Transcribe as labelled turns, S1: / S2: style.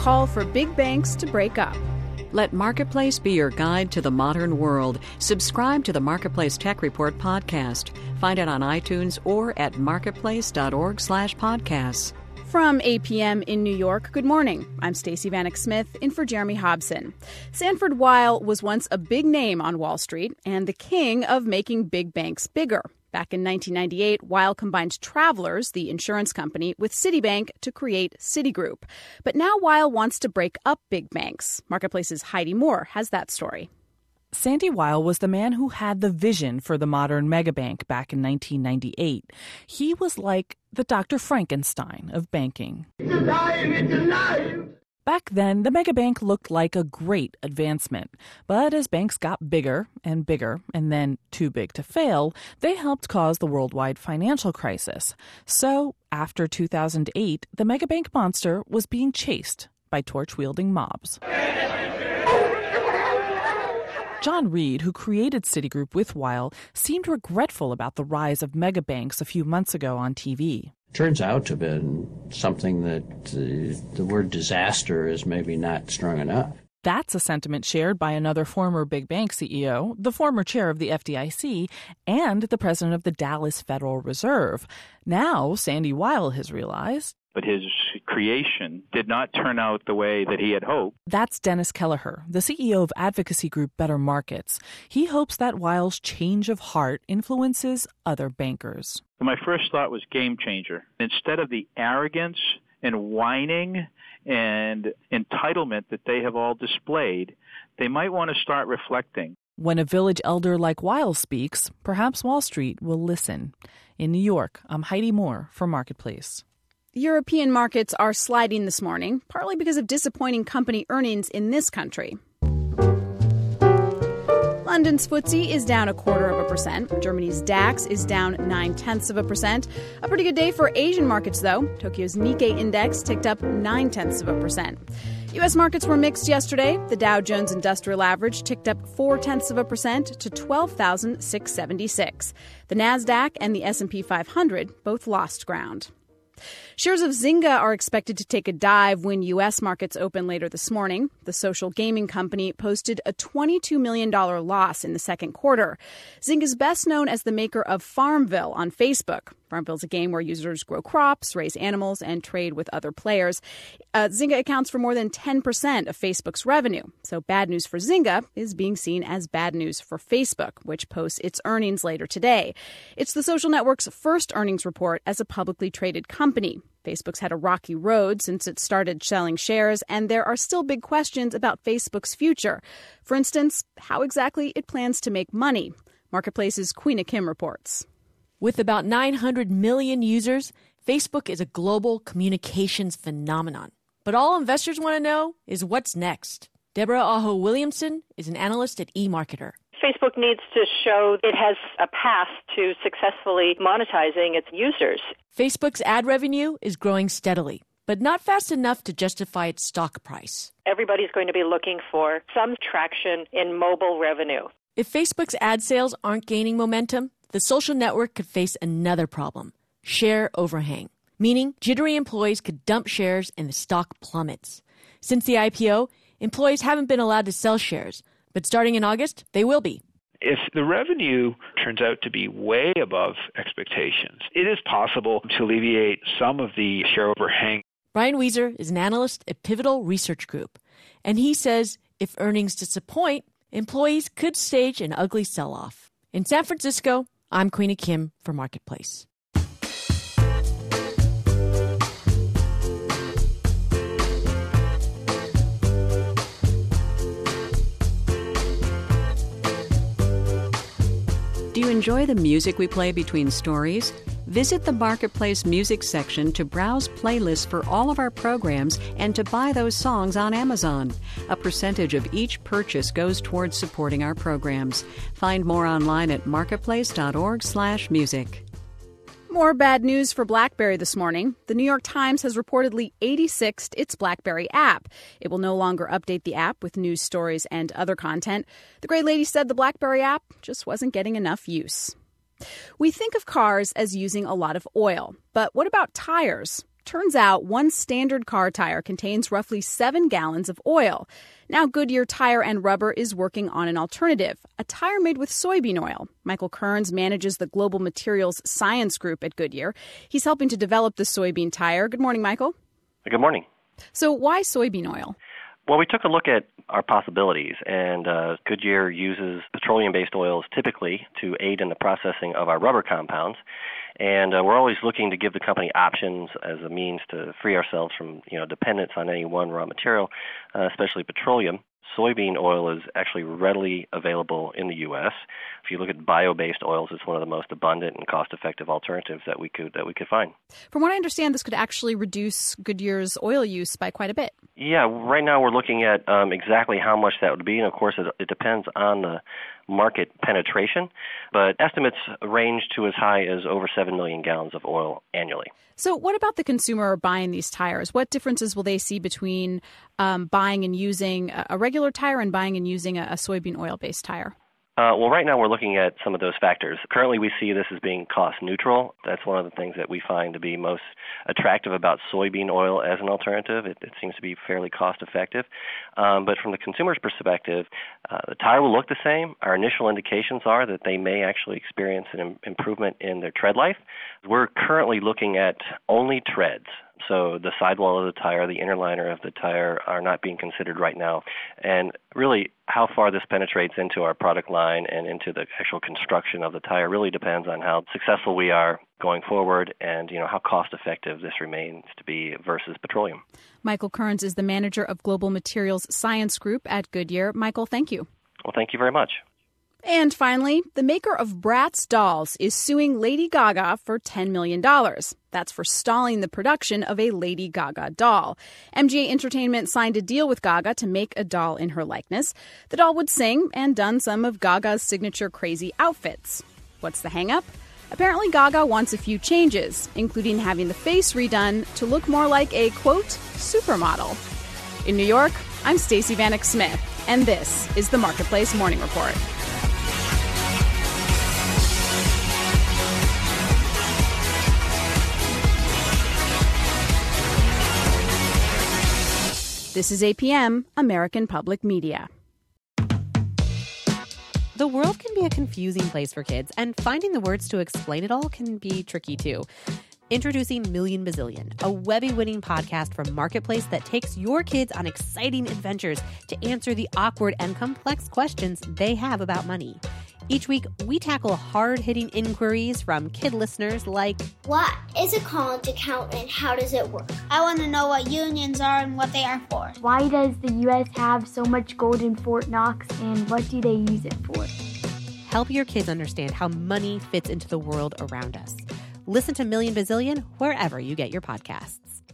S1: call for big banks to break up.
S2: Let Marketplace be your guide to the modern world. Subscribe to the Marketplace Tech Report podcast. Find it on iTunes or at marketplace.org/podcasts.
S1: From 8 p.m. in New York, good morning. I'm Stacey Vanek Smith in for Jeremy Hobson. Sanford Weill was once a big name on Wall Street and the king of making big banks bigger. Back in 1998, Weill combined Travelers, the insurance company, with Citibank to create Citigroup. But now Weill wants to break up big banks. Marketplace's Heidi Moore has that story.
S3: Sandy Weill was the man who had the vision for the modern megabank back in 1998. He was like the Dr. Frankenstein of banking.
S4: It's alive! It's alive!
S3: Back then, the megabank looked like a great advancement. But as banks got bigger, and then too big to fail, they helped cause the worldwide financial crisis. So, after 2008, the megabank monster was being chased by torch-wielding mobs. John Reed, who created Citigroup with Weill, seemed regretful about the rise of megabanks a few months ago on TV.
S5: Turns out to have been something that the word disaster is maybe not strong enough.
S3: That's a sentiment shared by another former big bank CEO, the former chair of the FDIC, and the president of the Dallas Federal Reserve. Now, Sandy Weill has realized.
S6: But his creation did not turn out the way that he had hoped.
S3: That's Dennis Kelleher, the CEO of advocacy group Better Markets. He hopes that Weill's change of heart influences other bankers.
S6: My first thought was game changer. Instead of the arrogance and whining and entitlement that they have all displayed, they might want to start reflecting.
S3: When a village elder like Weill speaks, perhaps Wall Street will listen. In New York, I'm Heidi Moore for Marketplace.
S1: European markets are sliding this morning, partly because of disappointing company earnings in this country. London's FTSE is down 0.25%. Germany's DAX is down 0.9%. A pretty good day for Asian markets, though. Tokyo's Nikkei index ticked up 0.9%. U.S. markets were mixed yesterday. The Dow Jones Industrial Average ticked up 0.4% to 12,676. The Nasdaq and the S&P 500 both lost ground. Shares of Zynga are expected to take a dive when U.S. markets open later this morning. The social gaming company posted a $22 million loss in the second quarter. Zynga is best known as the maker of Farmville on Facebook. Farmville is a game where users grow crops, raise animals, and trade with other players. Zynga accounts for more than 10% of Facebook's revenue. So bad news for Zynga is being seen as bad news for Facebook, which posts its earnings later today. It's the social network's first earnings report as a publicly traded company. Facebook's had a rocky road since it started selling shares, and there are still big questions about Facebook's future. For instance, how exactly it plans to make money. Marketplace's Queena Kim reports.
S7: With about 900 million users, Facebook is a global communications phenomenon. But all investors want to know is what's next. Deborah Aho Williamson is an analyst at eMarketer.
S8: Facebook needs to show it has a path to successfully monetizing its users.
S7: Facebook's ad revenue is growing steadily, but not fast enough to justify its stock price.
S8: Everybody's going to be looking for some traction in mobile revenue.
S7: If Facebook's ad sales aren't gaining momentum, the social network could face another problem, share overhang, meaning jittery employees could dump shares and the stock plummets. Since the IPO, employees haven't been allowed to sell shares, but starting in August, they will be.
S9: If the revenue turns out to be way above expectations, it is possible to alleviate some of the share overhang.
S7: Brian Weiser is an analyst at Pivotal Research Group, and he says if earnings disappoint, employees could stage an ugly sell-off. In San Francisco, I'm Queena Kim for Marketplace.
S2: Do you enjoy the music we play between stories? Visit the Marketplace music section to browse playlists for all of our programs and to buy those songs on Amazon. A percentage of each purchase goes towards supporting our programs. Find more online at marketplace.org/music.
S1: More bad news for BlackBerry this morning. The New York Times has reportedly 86'd its BlackBerry app. It will no longer update the app with news stories and other content. The Gray Lady said the BlackBerry app just wasn't getting enough use. We think of cars as using a lot of oil, but what about tires? Turns out one standard car tire contains roughly 7 gallons of oil. Now Goodyear Tire and Rubber is working on an alternative, a tire made with soybean oil. Michael Kearns manages the Global Materials Science Group at Goodyear. He's helping to develop the soybean tire. Good morning, Michael.
S10: Good morning.
S1: So why soybean oil?
S10: Well, we took a look at our possibilities, and Goodyear uses petroleum-based oils typically to aid in the processing of our rubber compounds. And we're always looking to give the company options as a means to free ourselves from, dependence on any one raw material, especially petroleum. Soybean oil is actually readily available in the U.S. If you look at bio-based oils, it's one of the most abundant and cost-effective alternatives that we could find.
S1: From what I understand, this could actually reduce Goodyear's oil use by quite a bit.
S10: Yeah, right now we're looking at exactly how much that would be, and of course it depends on the market penetration, but estimates range to as high as over 7 million gallons of oil annually.
S1: So what about the consumer buying these tires? What differences will they see between buying and using a regular tire and buying and using a soybean oil-based tire?
S10: Well, right now we're looking at some of those factors. Currently, we see this as being cost neutral. That's one of the things that we find to be most attractive about soybean oil as an alternative. It seems to be fairly cost effective. But from the consumer's perspective, the tire will look the same. Our initial indications are that they may actually experience an improvement in their tread life. We're currently looking at only treads. So the sidewall of the tire, the inner liner of the tire are not being considered right now. And really how far this penetrates into our product line and into the actual construction of the tire really depends on how successful we are going forward and, how cost effective this remains to be versus petroleum.
S1: Michael Kearns is the manager of Global Materials Science Group at Goodyear. Michael, thank you.
S10: Well, thank you very much.
S1: And finally, the maker of Bratz dolls is suing Lady Gaga for $10 million. That's for stalling the production of a Lady Gaga doll. MGA Entertainment signed a deal with Gaga to make a doll in her likeness. The doll would sing and don some of Gaga's signature crazy outfits. What's the hang-up? Apparently Gaga wants a few changes, including having the face redone to look more like a, quote, supermodel. In New York, I'm Stacey Vanek Smith, and this is the Marketplace Morning Report. This is APM, American Public Media.
S11: The world can be a confusing place for kids, and finding the words to explain it all can be tricky too. Introducing Million Bazillion, a Webby-winning podcast from Marketplace that takes your kids on exciting adventures to answer the awkward and complex questions they have about money. Each week, we tackle hard-hitting inquiries from kid listeners like,
S12: what is a college account and how does it work? I want to know what unions are and what they are for.
S13: Why does the U.S. have so much gold in Fort Knox and what do they use it for?
S11: Help your kids understand how money fits into the world around us. Listen to Million Bazillion wherever you get your podcasts.